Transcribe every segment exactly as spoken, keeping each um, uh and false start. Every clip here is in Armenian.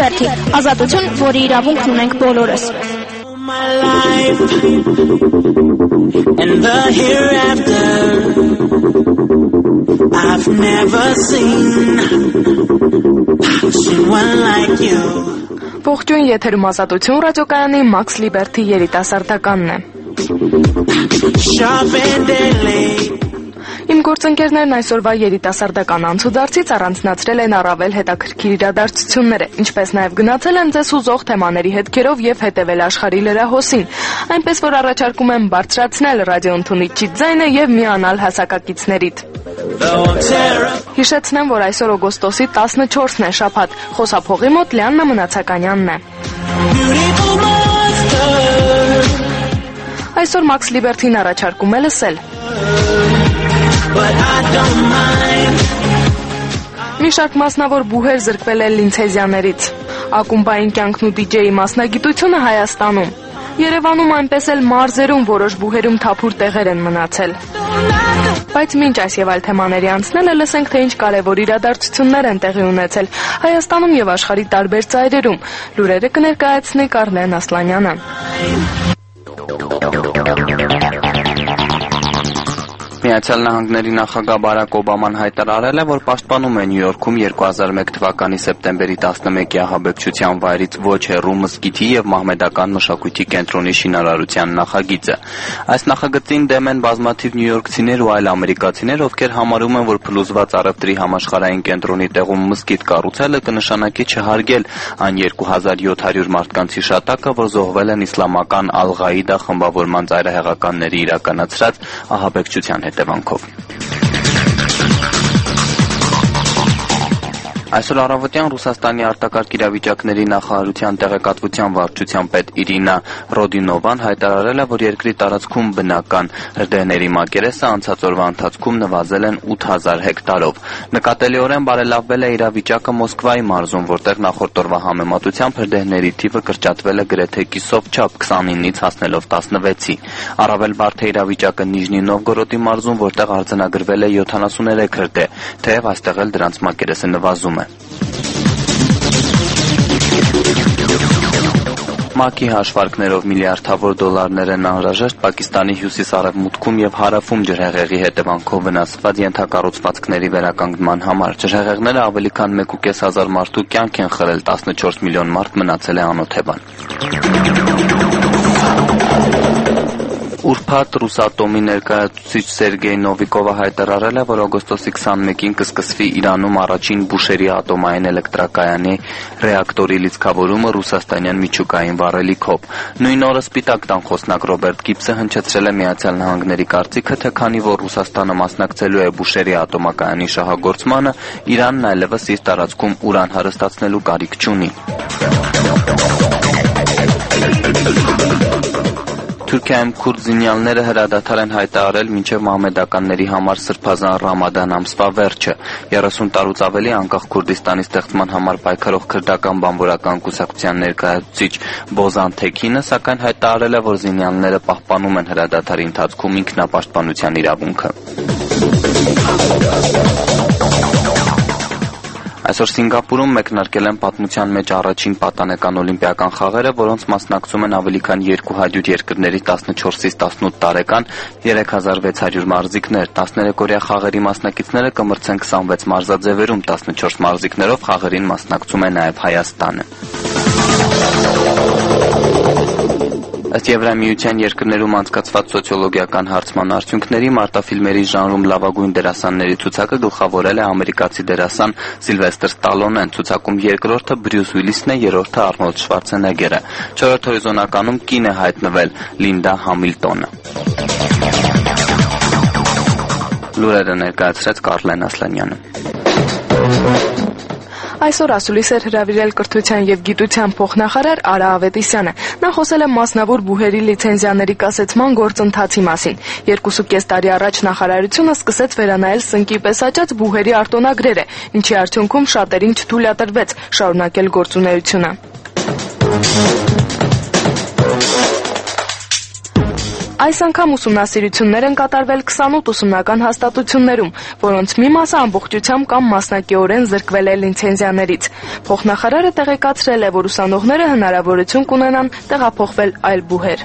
Liberty, ազատություն, որի իրավունքն ունենք բոլորս։ And the hereafter I've never seen seen one like you. Ողջույն, եթերում ազատություն ռադիոկայանի Max Liberty երիտասարդականն է։ Իմ գործընկերներն այսօրվա երիտասարդական անցուդարձից առանձնացրել են առավել հետաքրքիր իրադարձությունները, ինչպես նաև գնացել են ձեզ հուզող թեմաների հետքերով եւ հետևել աշխարհի լրահոսին, այնպես որ առաջարկում եմ բարձրացնել ռադիոընդունիչի ձայնը եւ միանալ հասակակիցներիդ։ Հիշեցնեմ, որ այսօր օգոստոսի տասնչորսն է, շաբաթ, խոսափողի մոտ Լիաննա Մնացականյանն է։ Այսօր Max Liberty-ն առաջարկում է լսել մի շարք մասնավոր բուհեր զրկվել է լինցեզիաներից, ակումբային կյանքն ու դիջեյի մասնագիտությունը Հայաստանում, Երևանում այնպես էլ մարզերում որոշ բուհերում թափուր տեղեր են մնացել։ Բայց մինչ այս եւ այլ թեմաների անցնելը լսենք, թե ինչ կարևոր իրադարձություններ են տեղի ունեցել Հայաստանում եւ աշխարհի տարբեր ծայրերում։ Լուրերը կներկայացնի Կարլեն Ասլանյանը։ Միացյալ Նահանգների նախագահ Բարակ Օբաման հայտարարել է, որ պաշտպանում է Նյու Յորքում երկու հազար մեկ թվականի սեպտեմբերի տասնմեկի ահաբեկչության վայրից ոչ հեռու մզկիթի եւ մահմեդական մշակույթի կենտրոնի շինարարության նախագիծը։ Այս նախագծին դեմ են բազմաթիվ նյույորքցիներ ու այլ ամերիկացիներ, ովքեր համարում են, որ փլուզված առևտրի համաշխարհային կենտրոնի տեղում մզկիթ կառուցելը կնշանակի չհարգել այն երկու հազար յոթ հարյուր մարդկանց հիշատակը, որ զոհվել են իսլամական Ալ-Ղաիդա խմբավորման ծայրահեղականների իրականացրած ահաբեկչության հետևանքով։ Այսօր առավոտյան Ռուսաստանի արտակարգ իրավիճակների նախարարության տեղեկատվության վարչության պետ Իրինա Ռոդինովան հայտարարել է, որ երկրի տարածքում բնական հրդեհների մակերեսը անցած օրվա ընթացքում նվազել են ութ հազար հեկտարով։ Նկատելիորեն բարելավվել է իրավիճակը Մոսկվայի մարզում, որտեղ նախորդ օրվա համեմատությամբ հրդեհների թիվը կրճատվել է գրեթե կիսով չափ քսանինից հասնելով տասնվեցի։ Առավել բարդ է իրավիճակը Նիժնի Նովգորոդի մարզում, որտեղ արձանագրվել է յոթանասուներեք հրդեհ, թեև այստեղ էլ դրանց մակերեսը նվազում է։ ՄԱԿ-ի հաշվարկներով միլիարդավոր դոլարներ են անհրաժեշտ Պակիստանի հյուսիս-արևմուտքում եւ հարավում ջրհեղեղի հետևանքով վնասված ենթակառուցվածքների վերականգնման համար։ Ջրհեղեղները ավելի քան մեկ ու կես հազար մարդու կյանք են խլել, տասնչորս միլիոն մարդ մնացել է անօթևան։ Ուրբաթ Ռուսատոմի ներկայացուցիչ Սերգեյ Նովիկովը հայտարարել է, որ օգոստոսի քսանմեկին կսկսվի Իրանում առաջին Բուշերի ատոմային էլեկտրակայանի ռեակտորի լիցքավորումը ռուսաստանյան միջուկային վառելիքով։ Նույն օրը Սպիտակ տան խոսնակ Ռոբերտ Գիբսը հնչեցրել է Միացյալ Նահանգների կարծիքը, թե քանի որ Ռուսաստանը մասնակցելու է Բուշերի ատոմակայանի շահագործմանը, Իրանն այլևս իր տարածքում ուրան հարստացնելու կարիք չունի։ Թուրքիայում քուրդ զինյալները հրադադար են հայտարարել մինչև մահմեդականների համար սրբազան Ռամադան ամսվա վերջը։ երեսուն տարուց ավելի անկախ Քուրդիստանի ստեղծման համար պայքարող քրդական բանվորական կուսակցության ներկայացուցիչ Բոզան Թեքինը սակայն հայտարարել է, որ զինյալները պահպանում են հրադադարի ընթացքում ինքնապաշտպանության իրավունքը։ Այսօր Սինգապուրում մեկնարկել են պատմության մեջ առաջին պատանեկան օլիմպիական խաղերը, որոնց մասնակցում են ավելի քան երկու հարյուր երկրների տասնչորսից տասնութ տարեկան երեք հազար վեց հարյուր մարզիկներ։ տասներեքօրյա խաղերի մասնակիցները կմրցեն քսանվեց մարզաձևերում, տասնչորս մարզիկներով խաղերին մասնակցում է նաև Հայաստանը։ Ըստ Եվրամիության երկրներում անցկացված սոցիոլոգիական հարցման արդյունքների մարտաֆիլմերի ժանրում լավագույն դերասանների ցուցակը գլխավորել է ամերիկացի դերասան Սիլվեստր Ստալոնեն, ցուցակում երկրորդը Բրյուս Ուիլիսն է, երրորդը Արնոլդ Շվարցենեգերը։ Չորրորդ հորիզոնականում կին է հայտնվել Լինդա Համիլտոնը։ Լուրերը ներկայացրեց Կարլեն Ասլանյանը։ Այսօր ասուլիս էր հրավիրել կրթության եւ գիտության փոխնախարար Արա Ավետիսյանը։ Նա խոսել է մասնավոր բուհերի լիցենզիաների կասեցման գործընթացի մասին։ Երկուսու կես տարի առաջ նախարարությունը սկսեց վերանայել սնկի պես աճած բուհերի արտոնագրերը, ինչի արդյունքում շատերին չթույլատրվեց շարունակել գործունեությունը։ Այս անգամ ուսումնասիրություններ են կատարվել քսանութ ուսումնական հաստատություններում, որոնց մի մասը ամբողջությամբ կամ մասնակիորեն զրկվել է լիցենզիաներից։ Փոխնախարարը տեղեկացրել է, որ ուսանողները հնարավորություն կունենան տեղափոխվել այլ բուհեր։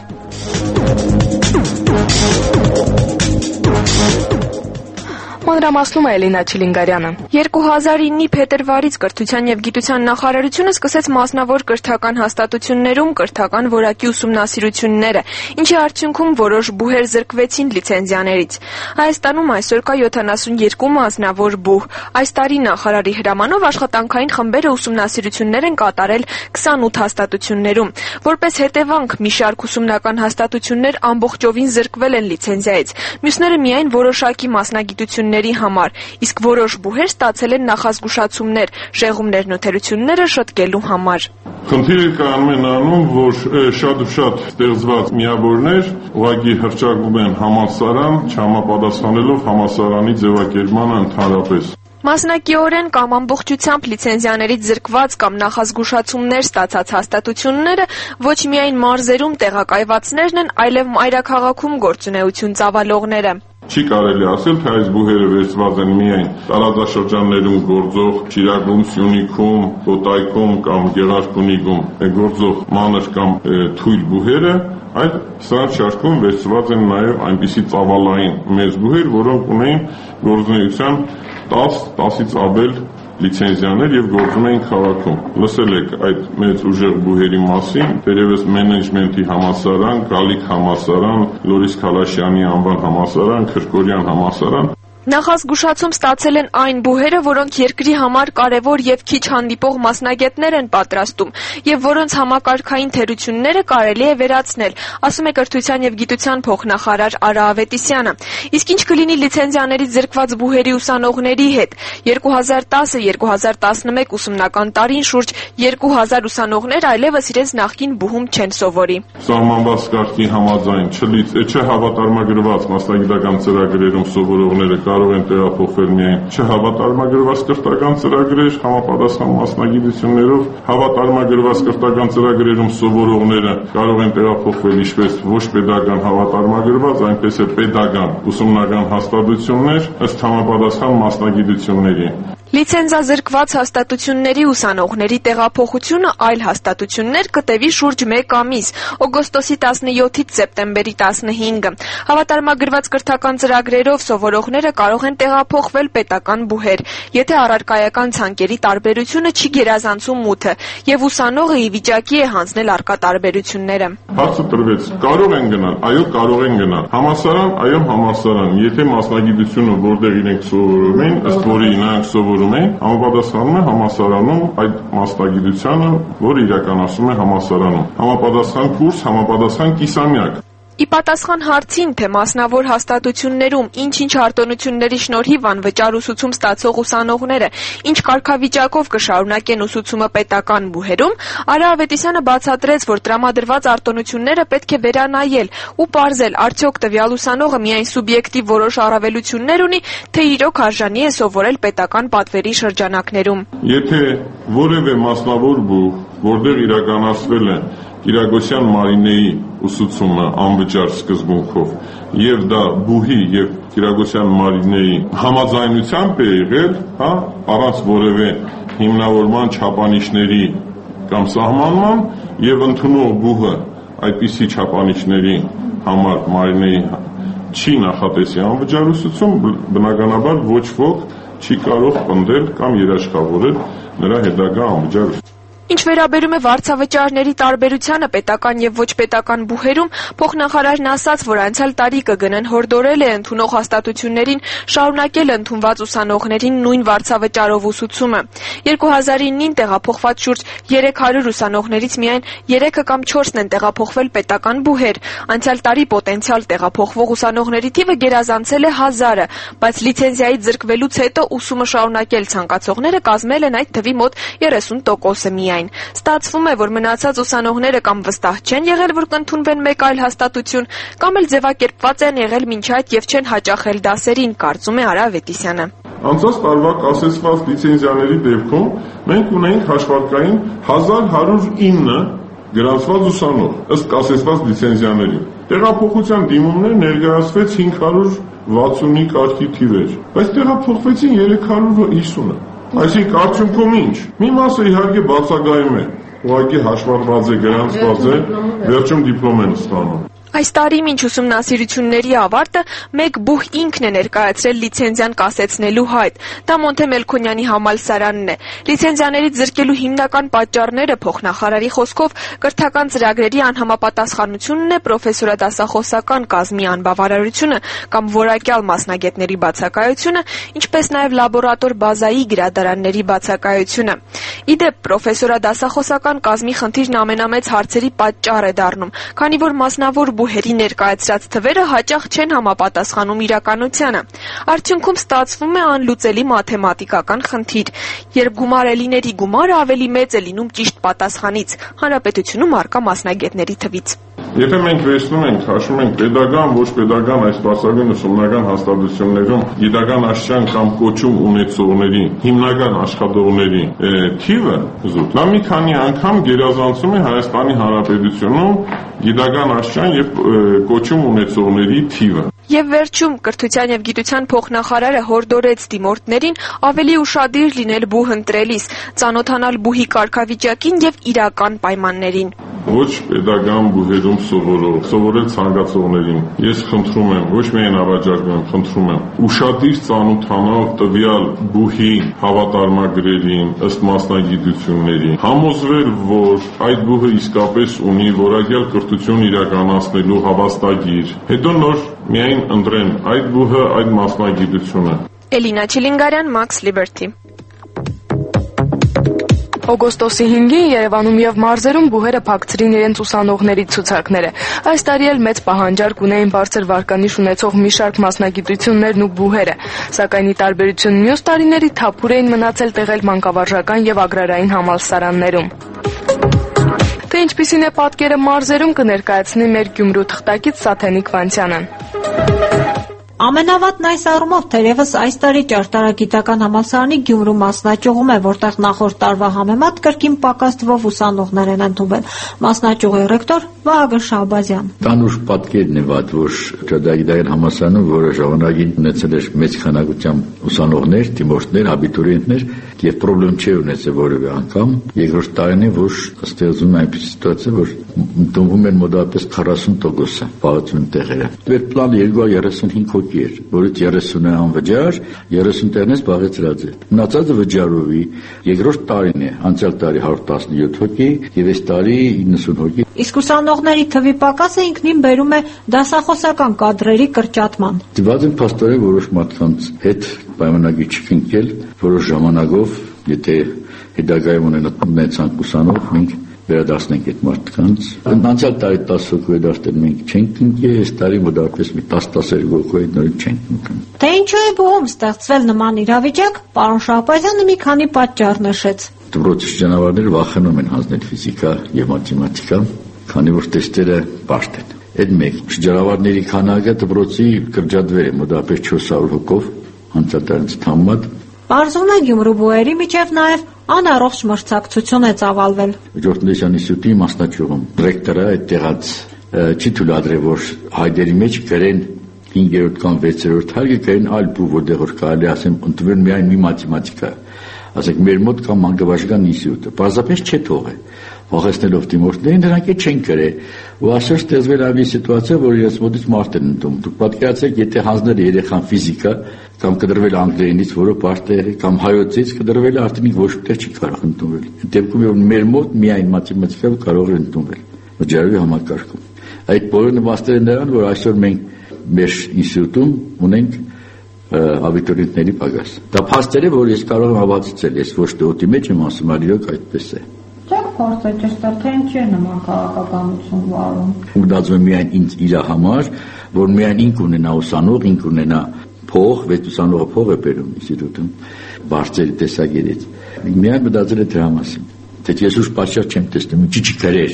Մանրամասնում է Էլինա Չիլինգարյանը։ երկու հազար իննի փետրվարից Կրթության և գիտության նախարարությունը սկսեց մասնավոր կրթական հաստատություններում կրթական որակի ուսումնասիրությունները, ինչի արդյունքում որոշ բուհեր զրկվեցին լիցենզիաներից։ Հայաստանում այսօր կա յոթանասունյոթ մասնավոր բուհ։ Այս տարի նախարարի հրամանով աշխատանքային խմբերը ուսումնասիրություններ են կատարել քսանութ հաստատություններում։ Որպես հետևանք մի շարք ուսումնական հաստատություններ ամբողջովին զրկվել են լիցենզիայից, մյուսները միայն որոշակի մասնագիտություններ համար, իսկ որոշ բուհեր ստացել են նախազգուշացումներ, շեղումներն ու թերությունները շտկելու համար։ Խնդիրը կայանում է նրանում, որ շատ ու շատ ստեղծված միավորներ ուղղակի հռչակում են համալսարան, չհամապատասխանելով համալսարանի ձևակերպմանը ընդհանրապես։ Մասնակիորեն կամ ամբողջությամբ լիցենզիաներից զրկված կամ նախազգուշացումներ ստացած հաստատությունները ոչ միայն մարզերում տեղակայվածներն են, այլև մայրաքաղաքում գործունեություն ծավալողները։ Չի կարելի ասել, թե այս բուհերը վերցված են միայն տարածաշրջաններում գործող Շիրակում, Սյունիքում, Կոտայքում կամ Գեղարքունիքում գործող մանր կամ թույլ բուհերը, այլ սրանց շարքում վերցված են նաև այնպիսի ծավալային մեծ բուհեր, որոնք ունեին գործունեության տաս, տասից ավել լիցենզիաներ եւ գործում էին քաղաքում։ Լսել եք այդ մեծ ուժեղ բուհերի մասին, դերևս մենեջմենթի համալսարան, Գալիք համալսարան, Լորիս Քալաշյանի անվան համալսարան, Քրկորյան համալսարան։ Նախազգուշացում ստացել են այն բուհերը, որոնք երկրի համար կարևոր եւ քիչ հանդիպող մասնագետներ են պատրաստում եւ որոնց համակարգային թերությունները կարելի է վերացնել, ասում է Կրթության եւ գիտության փոխնախարար Արա Ավետիսյանը։ Իսկ ինչ կլինի լիցենզիաներից զրկված բուհերի ուսանողների հետ։ երկու հազար տասը երկու հազար տասնմեկ ուսումնական տարին շուրջ երկու հազար ուսանողներ այլևս իրենց նախկին բուհում չեն սովորի։ Սահմանված կարգի համաձայն չհավատարմագրված մասնագիտական ծրագրերում սովորողները կարող են տեղափոխվել միայն չհավատարմագրված կրթական ծրագրեր համապատասխան մասնագիտություններով, հավատարմագրված կրթական ծրագրերում սովորողները կարող են տեղափոխվել ինչպես ոչ պետական հավատարմագրված, այնպես էլ պետական ուսումնական հաստատություններ ըստ համապատասխան մասնագիտությունների։ Լիցենզազրկված հաստատությունների ուսանողների տեղափոխությունը այլ հաստատություններ կտևի շուրջ մեկ ամիս, օգոստոսի տասնյոթից սեպտեմբերի տասնհինգը։ Հավատարմագրված կրթական ծրագրերով սովորողները կարող են տեղափոխվել պետական բուհեր, եթե առարկայական ցանկերի տարբերությունը չի գերազանցում մութը, եւ ուսանողը ի վիճակի է հանձնել առկա տարբերությունները։ Հարցը տրվեց. կարող են գնալ, այո, կարող են գնալ։ Համալսարան, այո, համալսարան, եթե մասնագիտությունը որտեղ իրենք սովորում են, ըստ որի նրանք սովորում են, համապատասխանում է համալսարանում այդ մասնագիտությանը, որ իրականացում է համալսարանում։ Համապատասխան կուրս, համապատասխան կիսամյակ։ Ի պատասխան հարցին, թե մասնավոր հաստատություններում ինչ-ինչ արտոնությունների շնորհիվ անվճար ուսուցում ստացող ուսանողները ինչ կարգավիճակով կշարունակեն ուսուցումը պետական բուհերում, Արա Ավետիսյանը բացատրեց, որ տրամադրված արտոնությունները պետք է վերանայել ու պարզել, արդյոք տվյալ ուսանողը միայն սուբյեկտիվ որոշ առավելություններ ունի, թե իրոք արժանի է սովորել պետական պատվերի շրջանակներում։ Եթե որևէ մասնավոր բուհ, որտեղ իրականացվել է Կիրակոսյան Մարինեի ուսուցումը անվճար սկզբունքով եւ դա բուհի եւ Կիրակոսյան Մարինեի համաձայնությամբ է եղել, հա, առանց որևէ հիմնավորման չափանիշների կամ սահմանման եւ ընդունող բուհը այդպիսի չափանիշների համար Մարինեի չի նախատեսի անվճար ուսուցում, բնականաբար ոչ ոք չի կարող պնդել կամ երաշխավորել նրա հետագա անվճար ուսուցումը։ Ինչ վերաբերում է վարձավճարների տարբերությանը պետական եւ ոչ պետական բուհերում, փոխնախարարն ասաց, որ անցյալ տարի ԿԳՆ-ն հորդորել է ընդունող հաստատություններին շարունակել ընդունված ուսանողներին նույն վարձավճարով ուսուցումը։ երկու հազար իննին տեղափոխված շուրջ երեք հարյուր ուսանողներից միայն երեքը կամ չորսն են տեղափոխվել պետական բուհեր։ Անցյալ տարի պոտենցիալ տեղափոխվող ուսանողների թիվը գերազանցել է հազարը, բայց լիցենզիայից զրկվելուց հետո ուսումը շարունակել ցանկացողները կազմել են այդ թվի մոտ երեսուն տոկոսը միայն։ Ստացվում է, որ մնացած ուսանողները կամ վստահ չեն եղել, որ կընդունվեն մեկ այլ հաստատություն, կամ էլ ձևակերպված են եղել մինչ այդ եւ չեն հաճախել դասերին, կարծում է Արա Ավետիսյանը։ Անցած տարվա կասեցված լիցենզիաների դեպքում մենք ունենք հաշվարկային հազար հարյուր ինը գրանցված ուսանող, ըստ կասեցված լիցենզիաների։ Տեղափոխության դիմումներ ներկայացվեց հինգ հարյուր վաթսունի կարգի թիվեր, բայց տեղափոխվեցին երեք հարյուր հիսունը։ Այսինքն արդյունքում ինչ։ Մի մասը իհարկե բացակայում է, ուղղակի հաշվառված է, գրանցված է, վերջում դիպլոմ են ստանում։ Այս տարի մինչ ուսումնասիրությունների ավարտը մեկ բուհ ինքն է ներկայացրել լիցենզիան կասեցնելու հայտ։ Դա Մոնթե Մելքոնյանի համալսարանն է։ Լիցենզիաներից զրկելու հիմնական պատճառները փոխնախարարի խոսքով կրթական ծրագրերի անհամապատասխանությունն է, պրոֆեսորադասախոսական կազմի անբավարարությունը կամ որակյալ մասնագետների բացակայությունը, ինչպես նաև լաբորատոր բազայի գրադարանների բացակայությունը։ Իդեպ պրոֆեսորադասախոսական կազմի խնդիրն ամենամեծ հարցերի պատճառ է դառնում, քանի որ մասնավոր բուհերի ներկայացրած թվերը հաճախ չեն համապատասխանում իրականությանը։ Արդյունքում ստացվում է անլուծելի մաթեմատիկական խնդիր, երբ գումարելիների գումարը ավելի մեծ է լինում ճիշտ պատասխանից, հանրապետությունում առկա մասնագետների թվից։ Եթե մենք վերցնում ենք, հաշվում ենք pedagogan, ոչ pedagogan այս բարձրագույն ուսումնական հաստատություններում գիտական աստիճան կամ կոչում ունեցողների, հիմնական աշխատողների թիվը զուտ, նա մի քանի անգամ գերազանցում է Հայաստանի Հանրապետությունում գիտական աստիճան եւ կոչում ունեցողների թիվը։ Եվ վերջում կրթության եւ գիտության փոխնախարարը հորդորեց դիմորդներին ավելի ուշադիր լինել բուհ ընտրելիս, ծանոթանալ բուհի կարգավիճակին եւ իրական պայմաններին։ Ոչ pedagogan բուհերում սովորող, սովորել ցանկացողներին ես խնդրում եմ, ոչ միայն ավաճառում եմ, խնդրում եմ ուշադիր ծանոթանալ տվյալ բուհի հավատարմագրերին, ըստ մասնագիտությունների, համոզվել, որ այդ բուհը իսկապես ունի որակյալ կրթություն իրականացնելու հավաստագիր, հետո նոր միայն ընտրեն այդ բուհը, այդ մասնագիտությունը։ Էլինա Չիլինգարյան, Max Liberty։ Օգոստոսի հինգին Երևանում եւ մարզերում բուհերը փակցրին իրենց ուսանողների ցուցակները։ Այս տարի էլ մեծ պահանջարկ ունեին բարձր վարկանիշ ունեցող մի շարք մասնագիտություններն ու բուհերը, սակայն ի տարբերություն մյուս տարիների թափուր էին մնացել տեղել մանկավարժական եւ agrarային համալսարաններում։ Թե ինչպիսին է պատկերը մարզերում կներկայացնի մեր Գյումրու թղթակից Սաթենիկ Վանցյանն։ Ամենավատն այս առումով թերևս այս տարի ճարտարագիտական համալսարանի Գյումրու մասնաճյուղում է, որտեղ նախորդ տարվա համեմատ կրկին պակաս թվով ուսանողներ են ընդունվել։ Մասնաճյուղի ռեկտոր Վահագն Շահբազյան։ Տանուր պատկերն է վատ, որ ճարտարագիտական համալսարանում որը ժամանակին ունեցել էր մեծ քանակությամբ ուսանողներ, դիմորդներ, աբիտուրիենտներ եւ խնդրեմ չի ունեցել որևէ անգամ։ Երկրորդ տարին է, որ ստեղծվում է այնպիսի սիտուացիա, որ ընդունվում են մոտավորապես քառասուն տոկոսը բաղացուն տեղերը։ Վերպլանը երկու հազար երեսունհինգ հոգի էր, որից երեսունը անվճար, երեսուն տեղնից բաղեցրած է։ Մնացածը վճարովի։ Երկրորդ տարին է, անցյալ տարի հարյուր տասնյոթ հոգի եւ այս տարի իննսուն հոգի։ Իսկ ուսանողների թվի պակասը ինքնին բերում է դասախոսական կադրերի կրճատման։ Դիված են փաստորեն որոշ մարդկանց հետ պայմանագիր չքննել, որոշ ժամանակով, եթե հետագայում ունենա մեծ ուսանող, մենք վերադարձնենք այդ մարդկանց։ Անցյալ տարի տասը հոգու դարձել մենք չենք ընկել, այս տարի մոտավորապես մի տասը-տասներկու հոգու հետ նորից չենք ընկել։ Թե ինչու է բուհում ստեղծվել նման իրավիճակ, պարոն Շահբազյանը մի քանի պատճառ նշեց։ Դպրոցի շրջանավարները վախենում են հանձնել ֆիզիկա եւ մաթեմատիկա, քանի որ տեստերը բարդ են։ Այդ մեկ շրջանավարների քանակը դպրոցի կրճատվել է մոտավորապես չորս հարյուր հոգով, անցյալ տարվանից համեմատ։ Պարզվում է Գյումրու բուհերի միջև նաև անառողջ մրցակցություն է ծավալվել։ Ջորտնեսյան ինստիտուտի մասնաճյուղում ռեկտորը այդ տեղած չի թույլատրել, որ հայդերի մեջ գրեն հինգերորդ կամ վեցերորդ հարգը գրեն այլ բուհ, որտեղ որ կարելի ասեմ ընդունել միայն մի մաթեմատիկա։ Ասենք մեր մոտ կամ մանկավարժական ինստիտուտը պարզապես չէ թողել։ Վախեցնելով դիմորդներին դրանք չեն գրել։ Ու այսօր ստեղծվել է մի սիտուացիա, որ իրենց մոտից մարդ են ընդունում։ Դուք պատկերացրեք, եթե հանձնել երեխան ֆիզիկա կամ կդրվել անգլերենից, որը բարդ է, կամ հայոցից կդրվել արդեն ոչ մտեղ չի կարող ընդունվել։ Դեպքում մեր մոտ միայն մաթեմատիկա կարող է ընդունվել վճարովի համակարգում։ Այդ բոլորը նպաստել են նրան, որ այսօր մենք մեր ինստիտուտում ունենք աբիտուրիենտների պակաս։ Դա փաստեր է, որ ես կարող եմ հավատացնել, ես ոչ թե օդի մեջ եմ ասում, այլ իրոք այդպես է։ Չեք փորձը ճշտել, թե ինչի է նման քաղաքականություն վարում։ Ուղղվում է միայն ինձ իր համար, որ միայն ինք ունենա ուսանող, ինք ունենա փող, վեց ուսանողը փող է բերում ինստիտուտում, բարձր տեսակետից։ Միայն մտածել է դրա մասին։ Թե ես ուշ պատշաճ չեմ տեսնում, ինչի՞ չգրեր։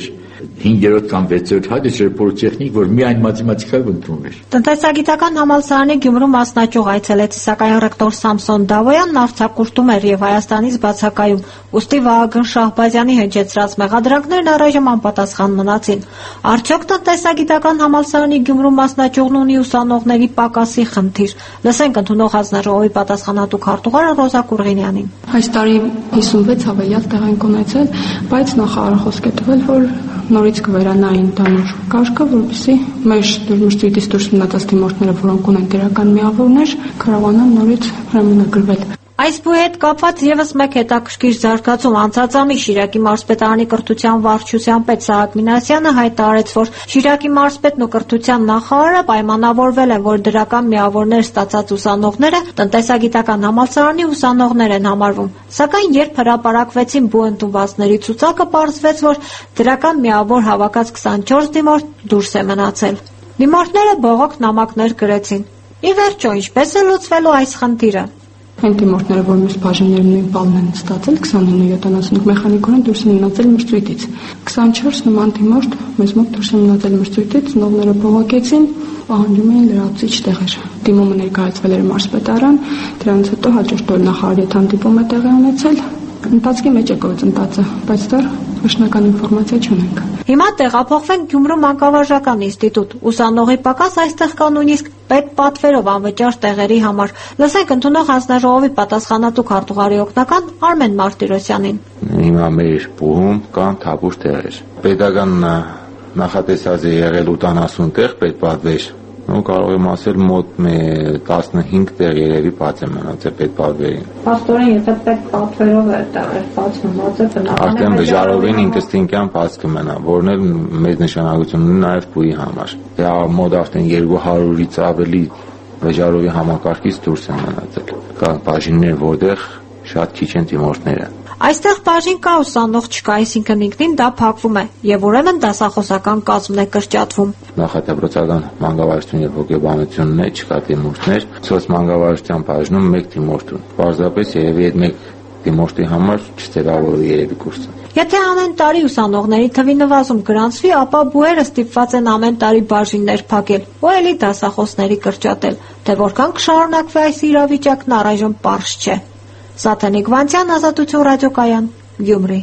հինգերորդ կամ վեցերորդ հատը չէր պոլիտեխնիկ, որ միայն մաթեմատիկայով ընդունվեր։ Տնտեսագիտական համալսարանի Գյումրու մասնաճյուղ այցելեց, սակայն ռեկտոր Սամսոն Դավոյանն արձակուրդում էր եւ Հայաստանից բացակայում, ուստի Վահագն Շահբազյանի հնչեցրած մեղադրանքներն առայժմ անպատասխան մնացին։ Արդյոք տնտեսագիտական համալսարանի Գյումրու մասնաճյուղն ունի ուսանողների պակասի խնդիր։ Լսենք ընդունող հանձնաժողովի պատասխանատու քարտուղարը Ռոզա Կուրղինյանին։ Այս տարի հիսունվեց հավելյալ տեղանք ունեցել, բայց նախարարը խոսք է տվել, որ նորից կվերանային տանուր կարգը, որպեսզի մեր դուրսմրցույթից դուրս մնացած դիմորդները, որոնք ունեն դրական միավորներ, կարողանան նորից հրամանագրվել։ Այս բուհի հետ կապված եւս մեկ հետաքրքիր զարգացում անցած ամիս Շիրակի մարզպետարանի կրթության վարչության պետ Սահակ Մինասյանը հայտարարեց, որ Շիրակի մարզպետն ու կրթության նախարարը պայմանավորվել են, որ դրական միավորներ ստացած ուսանողները տնտեսագիտական համալսարանի ուսանողներ են համարվում։ Սակայն երբ հրապարակվեցին բու ընդունվածների ցուցակը, պարզվեց, որ դրական միավոր հավաքած քսանչորս դիմորդ դուրս է մնացել։ Դիմորդները բողոք նամակներ գրեցին։ Ի վերջո, ինչպես է լուծվելու այս խնդիրը։ Այն դիմորդները, որ մյուս բաժիններում նույն բալն են ստացել, քսանինը յոթանասունութ մեխանիկորեն դուրս են մնացել մրցույթից։ քսանչորս նման դիմորդ մեզ մոտ դուրս են մնացել մրցույթից, ծնողները բողոքեցին, պահանջում էին լրացուցիչ տեղեր։ Դիմումը ներկայացվել էր մարզպետարան, դրանից հետո հաջորդ օր նախարարի հետ հանդիպում է տեղի ունեցել։ Ընթացքի մեջ է գործընթացը, բայց դեռ վերջնական ինֆորմացիա չունենք։ Հիմա տեղափոխվենք Գյումրու մանկավարժական ինստիտուտ։ Ուսանողի պակաս այստեղ կա նույնիսկ պետպատվերով անվճար տեղերի համար։ Լսենք ընդունող հանձնաժողովի պատասխանատու քարտուղարի օգնական Արմեն Մարտիրոսյանին։ Հիմա մեր բուհում կան թափուր տեղեր։ Պետական նախատեսած է եղել ութանասուն տեղ պետպատվեր։ Ու կարող եմ ասել մոտ տասնհինգ տեղ երևի բաց է մնացել պետպատվերին։ Փաստորեն, եթե պետպատվերով է տեղեր բաց մնացել, բնական է արդեն վճարովին ինքնստինքյան բաց կմնա, որն էլ մեծ նշանակություն ունի նաև բուի համար։ Դա մոտ արդեն երկու հարյուրից ավելի վճարովի համակարգից դուրս են մնացել։ Կան բաժիններ, որտեղ շատ քիչ են դիմորդները։ Այստեղ բաժին կա, ուսանող չկա, այսինքն ինքնին դա փակվում է եւ ուրեմն դասախոսական կազմն է կրճատվում։ Նախադպրոցական մանկավարժություն եւ հոգեբանությունն է, չկա դիմորդներ, սոցմանկավարժության բաժնում մեկ դիմորդ ունի։ Պարզապես երևի այդ մեկ դիմորդի համար չձևավորվի երևի կուրսը։ Եթե ամեն տարի ուսանողների թվի նվազում գրանցվի, ապա բուհերը ստիպված են ամեն տարի բաժիններ փակել ու ելի դասախոսների կրճատել։ Թե որքան կշարունակվի այս իրավիճակն առայժմ պարզ չէ։ Սաթենիկ Վանցյան, Ազատություն ռադիոկայան, Գյումրի։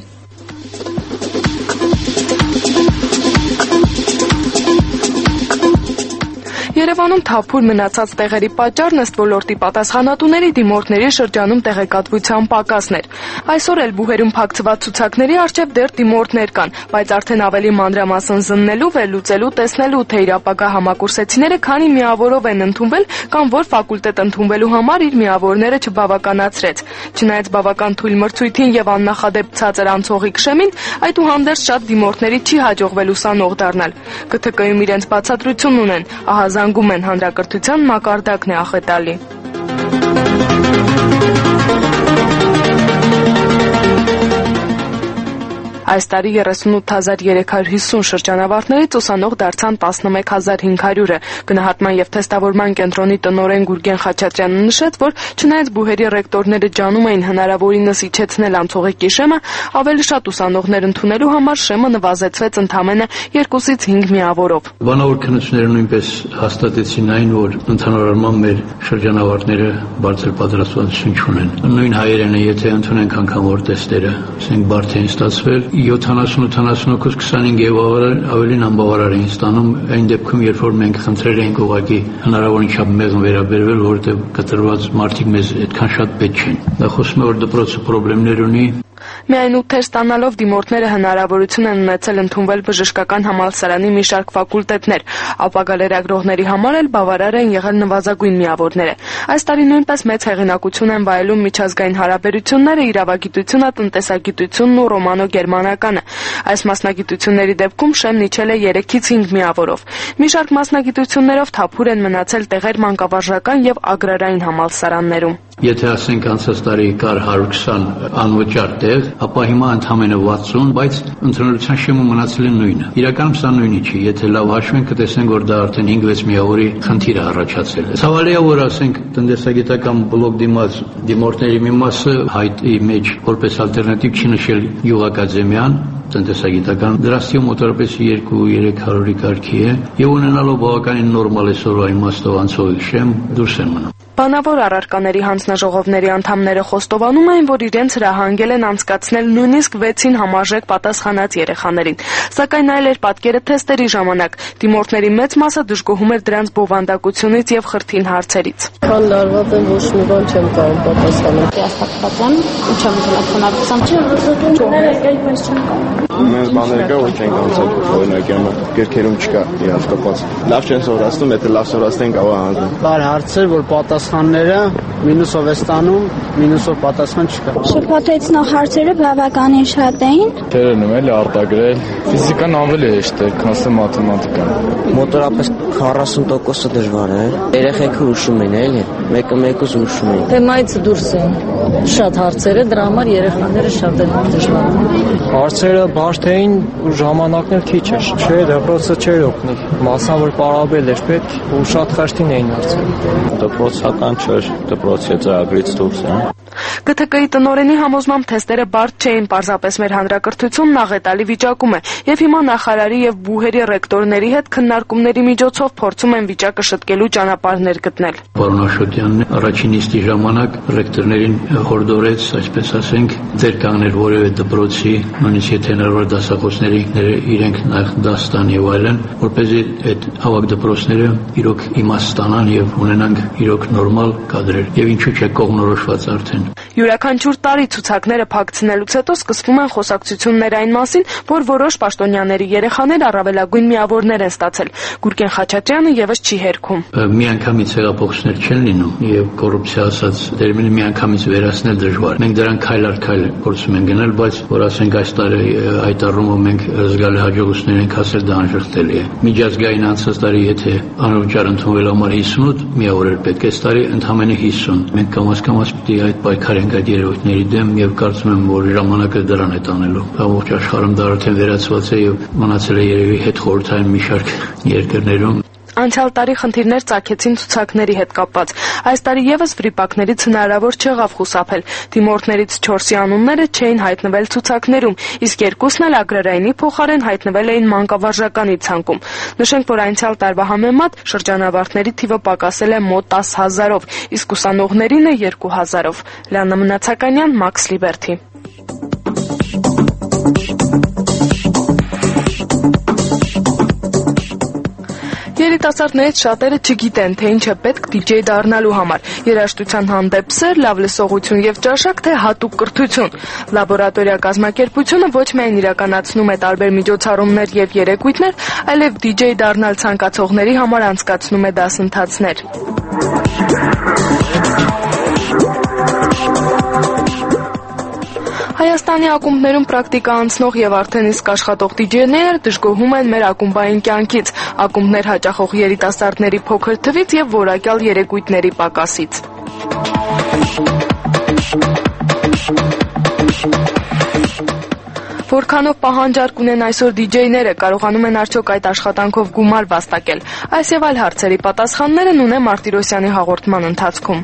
Երևանում թափուր մնացած տեղերի պատճառն ըստ ոլորտի պատասխանատուների դիմորդների շրջանում տեղեկատվության պակասն էր։ Այսօր էլ բուհերում փակցված ցուցակների առջև դեռ դիմորդներ կան, բայց արդեն ավելի մանրամասն զննելու, վերլուծելու, տեսնելու, թե իր ապագա համակուրսեցիները քանի միավորով են ընդունվել կամ որ ֆակուլտետ ընդունվելու համար իր միավորները չբավականացրեց։ Չնայած բավական թույլ մրցույթին եւ աննախադեպ ցածր անցողիկ շեմին, այդուհանդերձ շատ դիմորդների չի հաջողվել ուսանող դառնալ։ Կ Թ Կ-ում իրենց բացատրություն ունեն, ահա զանգում են հանրակրթության մակարդակն է ախետալի։ Այս տարի երեսունութ հազար երեք հարյուր հիսուն շրջանավարտներից ուսանող դարձան տասնմեկ հազար հինգ հարյուրը։ Գնահատման եւ թեստավորման կենտրոնի տնօրեն Գուրգեն Խաչատրյանը նշեց, որ չնայած բուհերի ռեկտորները ջանում էին հնարավորինս իջեցնել անցողիկի շեմը, ավելի շատ ուսանողներ ընդունելու համար շեմը նվազեցվեց ընդամենը երկուսից հինգ միավորով։ Բանավոր քննությունները նույնպես հաստատեցին այն, որ ընդհանրորեն մեր շրջանավարտները բարձր պատրաստվածություն չունեն։ Նույն հայերենը, եթե ընդունենք անգամ որ տեստերը, ասենք բարդ էին ստացվել, յոթանասուն ութանասուն հոգուց քսանհինգ եւ ավելին անբավարար էին ստանում այն դեպքում, երբ որ մենք խնդրել էինք ուղղակի հնարավորին չափ մեղմ վերաբերվել, որովհետեւ կտրված մարդիկ մեզ այդքան շատ պետք չեն։ Դա խոսում է, որ դպրոցը խնդիրներ ունի։ Միայն ութեր ստանալով դիմորդները հնարավորություն են ունեցել ընդունվել բժշկական համալսարանի մի շարք ֆակուլտետներ, ապագա լրագրողների համար էլ բավարար են եղել նվազագույն միավորները։ Այս տարի նույնպես մեծ հեղինակություն են վայելում միջազգային հարաբերությունները, իրավագիտությունը, տնտեսագիտությունն ու ռոմանո-գերմանականը։ Այս մասնագիտությունների դեպքում շեմն իջել է երեքից հինգ միավորով։ Մի շարք մասնագիտություններով թափուր են մնացել տեղեր մանկավարժական եւ ագրարային համալսարաններում։ Եթե ասենք անցած տարի կար հարյուր քսան անվճար տեղ, ապա հիմա ընդամենը վաթսուն, բայց ընդհանրության շեմը մնացել է նույնը։ Իրականում սա նույնը չի, եթե լավ հաշվենք, կտեսնենք, որ դա արդեն հինգ-վեց միավորի խնդիր է առաջացել։ Ցավալի է, որ ասենք տնտեսագիտական բլոկ դիմաց դիմորդների մի մասը հայտի մեջ որպես ալտերնատիվ չի նշել գյուղակադեմիան, տնտեսագիտական դրաստիո մոտավորապես երկու երեք հարյուրի կարգի է եւ ունենալով բավականին նորմալ այսօրվա իմաստով անցողիկ շեմ դուրս են մնում։ Բանավոր առարկաների հանձնաժողովների անդամները խոստովանում էին, որ իրենց հրահանգել են անցկացնել նույնիսկ վեցին համարժեք պատասխանած երեխաներին, սակայն այլ էր պատկերը թեստերի ժամանակ։ Դիմորդների մեծ մասը դժգոհում էր դրանց բովանդակությունից եւ խրթին հարցերից։ Քան լարված եմ, ոչ մի բան չեմ կարող պատասխանել։ Դիաստակված եմ, ու չեմ ուզում քննարկության չեմ ուզում։ Մենք բաներ կա, որ չենք անցել, օրինակ յանը գրքերում չկա հատկապես։ Լավ չեն սովորացնում, եթե լավ սովորացնեն կարող անձն։ Բար հարցեր, որ պատասխանները մինուսով է ստանում, մինուսով պատասխան չկա։ Շփոթեց նախ հարցերը բավականին շատ էին։ Թերերում էլ արտագրել։ Ֆիզիկան ավելի հեշտ է, քան մաթեմատիկան։ Մոտորապես քառասուն տոկոսը դժվար է։ Երեխեքը ուշում են, էլի։ Մեկը մեկուց ուշում են։ Թեմայից դուրս են։ Շատ հարցեր է, դրա համար երեխաները շատ են դժվար։ Հարցերը բարդ էին ու ժամանակն էլ քիչ էր։ Չէ, դպրոցը չէր օգնի։ Մասնավոր պարաբել էր պետք ու շատ խրթին էին հարցերը։ Դպրոցական չէր, դպրոցի ծրագրից դուրս է։ Կ Թ Կ-ի տնօրենի համոզմամբ թեստերը բարդ չէին, պարզապես մեր հանրակրթությունն աղետալի վիճակում է, եւ հիմա նախարարի եւ բուհերի ռեկտորների հետ քննարկումների միջոցով փորձում են վիճակը շտկելու ճանապարհներ գտնել։ Պարոն Աշոտյանն առաջին նիստի ժամանակ ռեկտորներին հորդորեց, այսպես ասենք, ձեր կանգնել որևէ դպրոցի, նույնիսկ եթե հնարավոր դասախոսների իրենք նախ դաս տան եւ այլն, որպեսզի այդ ավագ դպրոցները իրոք իմաստ ստանան եւ ունենանք իրոք նորմալ կադրեր եւ ինչու՞ չէ կողմնորոշված արդեն։ Յուրաքանչյուր տարի ցուցակները փակցնելուց հետո սկսվում են խոսակցություններ այն մասին, որ որոշ պաշտոնյաների երեխաներ առավելագույն միավորներ են ստացել։ Գուրգեն Խաչատրյանը եւս չի հերքում։ Միանգամից հեղափոխություններ չեն լինում եւ կոռուպցիա ասած տերմինը միանգամից վերացնել դժվար։ Մենք դրան քայլ առ քայլ փորձում ենք գնել, բայց որ ասենք այս տարի այդ առումով մենք զգալի հաջողություններ ենք հասել, դա անշղթելի է։ Միջազգային անցած տարի եթե անվճար ընդունվել համար հիսունութ միավոր էր պետք, այս տարի ընդամենը հիսուն։ Մենք կամաց-կամաց պիտի այդ պայքարենք այդ երևույթների դեմ եւ կարծում եմ, որ ժամանակը դրան է տանելու։ Ամբողջ աշխարհում դա արդեն վերացված է եւ մնացել է երևի հետ խորհրդային մի շարք երկրներում։ Անցյալ տարի խնդիրներ ծագեցին ցուցակների հետ կապված։ Այս տարի եւս վրիպակներից հնարավոր չեղավ խուսափել։ Դիմորդներից չորսի անունները չէին հայտնվել ցուցակներում, իսկ երկուսն էլ agrarայինի փոխարեն հայտնվել էին մանկավարժականի ցանկում։ Նշենք, որ անցյալ տարվա համեմատ շրջանավարտների թիվը պակասել է մոտ տասը հազարով, իսկ ուսանողներինը երկու հազարով։ Լիաննա Մնացականյան, Մաքս Լիբերթի։ Երիտասարդներից շատերը չգիտեն, թե ինչ է պետք դիջեյ դառնալու համար։ Երաժշտության հանդեպ սեր, լավ լսողություն եւ ճաշակ, թե հատուկ կրթություն։ Լաբորատորիա կազմակերպությունը ոչ միայն իրականացնում է տարբեր միջոցառումներ եւ երեկույթներ, այլև դիջեյ դառնալ ցանկացողների համար անցկացնում է դասընթացներ։ Հայաստանի ակումբներում պրակտիկա անցնող եւ արդեն իսկ աշխատող դիջեյները դժգոհում են մեր ակումբային կյանքից, ակումբներ հաճախող երիտասարդների փոքր թվից եւ որակյալ երեկույթների պակասից։ Որքանով պահանջարկ ունեն այսօր դիջեյները, կարողանում են արդյոք այդ աշխատանքով գումար վաստակել։ Այս եւ այլ հարցերի պատասխանները Նունե Մարտիրոսյանի հաղորդման ընթացքում։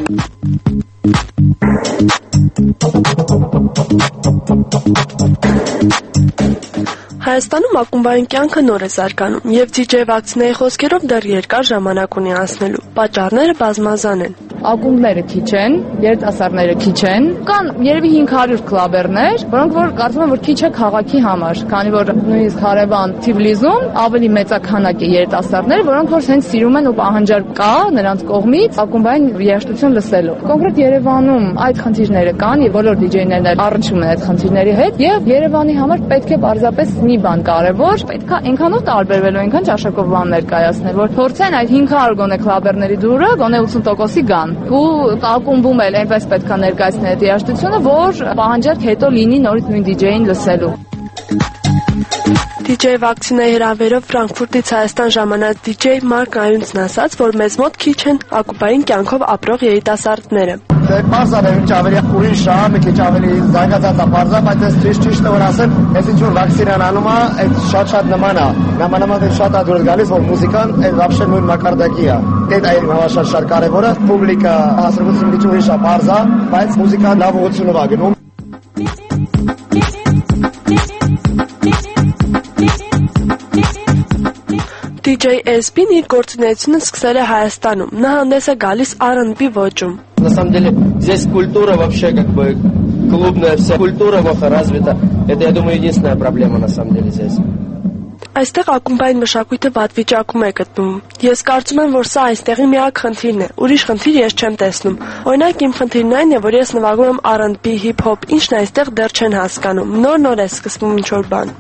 Հայաստանում ակումբային կյանքը նոր է զարգանում եւ դիջեյ վակցինայի խոսքերով դեռ երկար ժամանակ ունի անցնելու։ Պատճառները բազմազան են։ Ակումբները քիչ են, երիտասարդները քիչ են, կան երևի հինգ հարյուր կլաբերներ, որոնք որ կարծում եմ որ քիչ է քաղաքի համար, քանի որ նույնիսկ Հարևան Թիֆլիսում ավելի մեծաքանակ է երիտասարդներ, որոնք որ հենց սիրում են ու պահանջարկ կա նրանց կողմից ակումբային երաժշտություն լսելու։ Կոնկրետ Երևանում այդ խնդիրները կան եւ բոլոր դիջեյներն էլ առնչվում են այդ խնդիրների հետ եւ Երևանի համար պետք է պարզապես մի բան կարևոր, պետք է այնքանով տարբերվելու, այնքան ճաշակով բաններ կայացնել, որ փորձեն այդ հինգ հարյուր գոնե կլաբերների դուրը գոնե ութսուն տոկոսի գան։ Ու ակումբում էլ այնպես պետք է ներկայացնել այդ երաժշտությունը, որ պահանջարկ հետո լինի նորից նույն դիջեյին լսելու։ Դիջեյ վակցինայի հրավերով Ֆրանկֆուրտից Հայաստան ժամանած դիջեյ Մարկ Այունցն ասաց, որ մեզ մոտ քիչ են ակումբային կյանքով ապրող երիտասարդները։ Դե բարձր է, ինչ ավելի ուրիշ է, մի քիչ ավելի զարգացած է բարձր, բայց այս ճիշտ ճիշտ որ ասեմ, այս ինչ որ վակցինան անում է, այդ շատ-շատ նման է։ Նամանավանդ շատ է դուրս գալիս, որ մուզիկան այդ вообще նույն մակարդակի է։ Դա այն հավաշար շատ կարևոր է, պուբլիկա հասարակությունը մի քիչ ուրիշ է, բարձր է, բայց մուզիկան լավ ուղղությունով է գնում։ դի ջեյ Էսպին իր գործունեությունը սկսել է Հայաստանում։ Նա հանդես է գալիս առ էն բի ոճում։ На самом деле здесь культура вообще как бы клубная вся культура плохо развита. Это, я думаю, единственная проблема на самом деле здесь. Այստեղ ակումբային մշակույթը վատ վիճակում է գտնվում։ Ես կարծում եմ, որ սա այստեղի միակ խնդիրն է։ Ուրիշ խնդիր ես չեմ տեսնում։ Օրինակ իմ խնդիրն այն է, որ ես նվագում եմ առ էն բի, հիփ-հոփ, ինչն այստեղ դեռ չեն հասկանում։ Նոր-նոր է սկսվում ինչ-որ բան։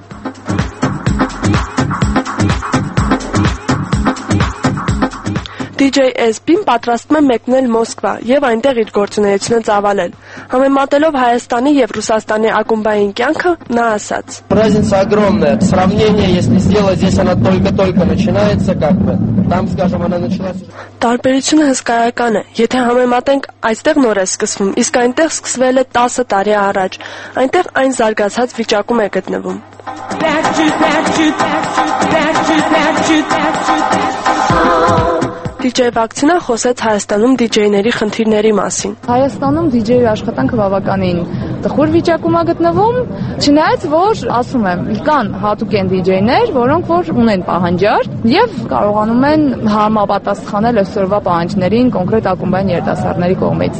դի ջեյ Էսպին պատրաստվում է մեկնել Մոսկվա եւ այնտեղ իր գործունեությունը ծավալել։ Համեմատելով Հայաստանի եւ Ռուսաստանի ակումբային կյանքը, նա ասաց. Разница огромная. Сравнение, если сделать, здесь она только-только начинается, как бы. Там, скажем, она началась. Տարբերությունը հսկայական է։ Եթե համեմատենք, այստեղ նոր է սկսվում, իսկ այնտեղ սկսվել է տասը տարի առաջ։ Այնտեղ այն զարգացած վիճակում է գտնվում։ դի ջեյ Վակցինան խոսեց Հայաստանում դիջեյների խնդիրների մասին։ Հայաստանում դիջեյի աշխատանքը բավականին տխուր վիճակում է գտնվում, չնայած որ ասում եմ, կան հատուկ են դիջեյներ, որոնք որ ունեն պահանջար եւ կարողանում են համապատասխանել այսօրվա պահանջներին կոնկրետ ակումբային երիտասարդների կողմից։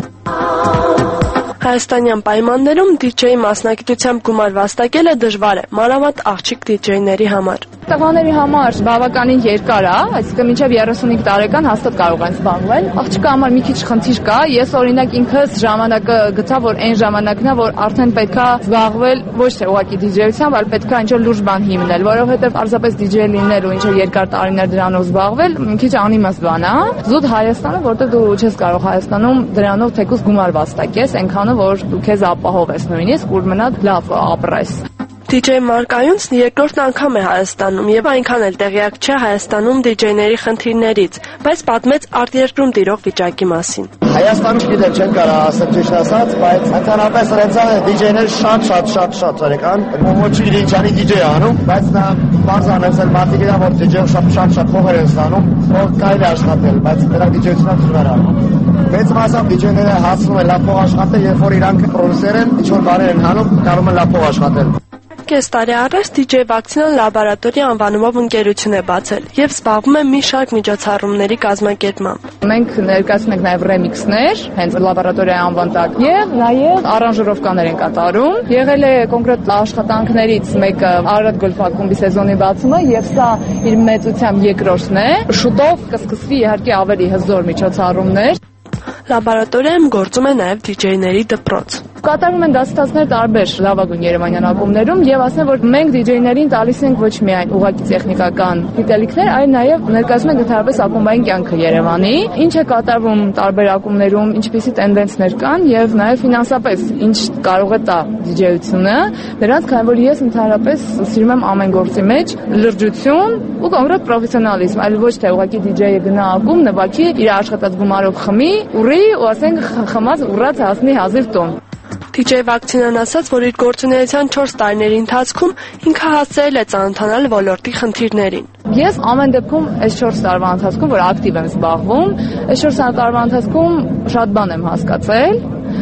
Հայաստանյան պայմաններում դի ջեյ մասնագիտությամբ գումար վաստակելը դժվար է, մանավանդ աղջիկ դիջեյների համար։ Տղաների համար բավականին երկար է, այսինքն մինչև երեսունհինգ տարեկան հաստատ կարող են զբաղվել։ Աղջկա համար մի քիչ խնդիր կա, ես օրինակ ինքս ժամանակը գտա, որ այն ժամանակն է, որ արդեն պետքա զբաղվել ոչ թե ուղղակի դիջեյությամբ, այլ պետքա ինչ-որ լուրջ բան հիմնել, որովհետև պարզապես դիջեյ լինել ու ինչ-որ երկար տարիներ դրանով զբաղվել, մի քիչ անիմաստ բան է։ Զուտ Հայաստանը, որտեղ դու չես կարող Հայաստանում դրանով թեկուզ գումար վաստակես, այնքանը որ դու քեզ ապահովես նույնիսկ, որ մնա լավ ապրես։ դի ջեյ Մարկայունցն երկրորդ անգամ է Հայաստանում եւ այնքան էլ տեղյակ չէ Հայաստանում դիջեյների խնդիրներից, բայց պատմեց արտերկրում տիրող վիճակի մասին։ Հայաստանում գիտեմ չեն կարող ասել ճիշտ ասած, բայց ընդհանրապես ռենցանը դիջեյներ շատ շատ շատ շատ ծերեկան, ոչինչ դիջեյի դիջեյ անում, բայց նա բարձրան ասել մարդիկ իրա որ դիջեյը շատ շատ շատ փոխեր են ստանում, որ կարելի աշխատել, բայց դրա դիջեյությունը դժվար է։ Մեծ մասամբ դիջեյները հասնում են լավ փող աշխատել, երբ որ իրանք պրոդյուսեր են, ինչ որ բաներ են հանում, կարող են լավ փող աշխատել։ Կես տարի առաջ դի ջեյ Վակցինան լաբորատորիա անվանումով ընկերություն է բացել եւ զբաղվում է մի շարք միջոցառումների կազմակերպմամբ։ Մենք ներկայացնում ենք նաեւ ռեմիքսներ, հենց լաբորատորիա անվան տակ, եւ նաեւ արանժիրովկաներ են կատարում։ Եղել է կոնկրետ աշխատանքներից մեկը Արարատ գոլֆ ակումբի սեզոնի բացումը եւ սա իր մեծությամբ երկրորդն է։ Շուտով կսկսվի իհարկե ավելի հզոր միջոցառումներ։ Լաբորատորիայում գործում է նաև դիջեյների դպրոց։ Կատարվում են դասընթացներ տարբեր լավագույն երևանյան ակումբներում եւ ասեմ, որ մենք դիջեյներին տալիս ենք ոչ միայն ուղղակի տեխնիկական գիտելիքներ, այլ նաեւ ներկայացնում ենք ընդհանրապես ակումբային կյանքը Երևանի, ինչ է կատարվում տարբեր ակումբներում, ինչպիսի տենդենսներ կան եւ նաեւ ֆինանսապես ինչ կարող է տա դիջեյությունը, դրանց քանի որ ես ընդհանրապես սիրում եմ ամեն գործի մեջ լրջություն ու կոնկրետ պրոֆեսիոնալիզմ, այլ ոչ թե ուղղակի դիջեյը գնա ակումբ, նվագի, իր աշխատած գումարով խմի, ուռի ու ասենք խմած ուռած հասնի հազիվ տոն։ դի ջեյ Վակցինան ասաց, որ իր գործունեության չորս տարիների ընթացքում ինքը հասցրել է ծանոթանալ ոլորտի խնդիրներին։ Ես ամեն դեպքում այս չորս տարվա ընթացքում, որ ակտիվ եմ զբաղվում, այս չորս տարվա ընթացքում շատ բան եմ հասկացել։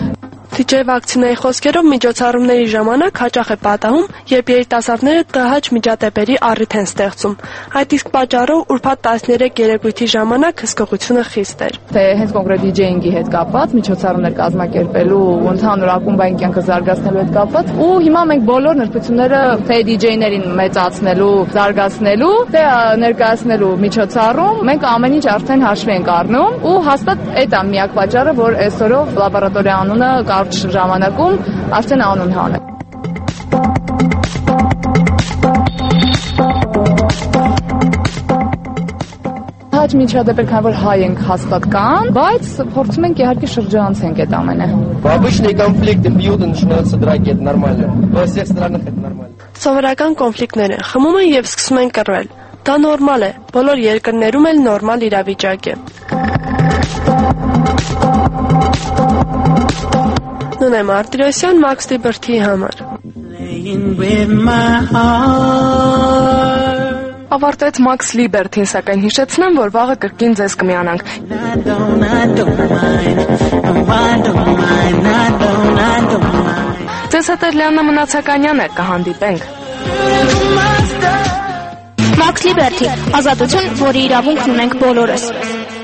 դի ջեյ Վակցինայի խոսքերով միջոցառումների ժամանակ հաճախ է պատահում, երբ երիտասարդները տհաճ միջադեպերի առիթ են ստեղծում։ Այդ իսկ պատճառով ուրբաթ տասներեք երեկույթի ժամանակ հսկողությունը խիստ էր։ Թե հենց կոնկրետ դիջեյինգի հետ կապված, միջոցառումներ կազմակերպելու ու ընդհանուր ակումբային կյանքը զարգացնելու հետ կապված, ու հիմա մենք բոլոր նրբությունները թե դիջեյներին մեծացնելու, զարգացնելու, թե ներկայացնելու միջոցառում, մենք ամեն ինչ արդեն հաշվի ենք առնում ու հաստատ այդ է միակ պատճառը, որ այսօրով լաբորատորիա անունը կարճ ժամանակում արդեն անուն հան է։ Հաճ միջադեպեր, քանի որ հայ ենք հաստատ կան, բայց փորձում ենք իհարկե շրջանցենք այդ ամենը։ Обычные конфликты бьют и начинаются драки, это нормально. Во всех странах это нормально. Սովորական կոնֆլիկտներ են, խմում են եւ սկսում են կռվել։ Դա նորմալ է, բոլոր երկրներում էլ նորմալ իրավիճակ է։ Նունե Մարտիրոսյան, Max Liberty համար։ Ավարտեց Max Liberty-ն, սակայն հիշեցնեմ, որ վաղը կրկին ձեզ կմիանանք։ Ձեզ հետ Լիաննա Մնացականյան է, կհանդիպենք։ Max Liberty, ազատություն, որի իրավունքն ունենք բոլորս։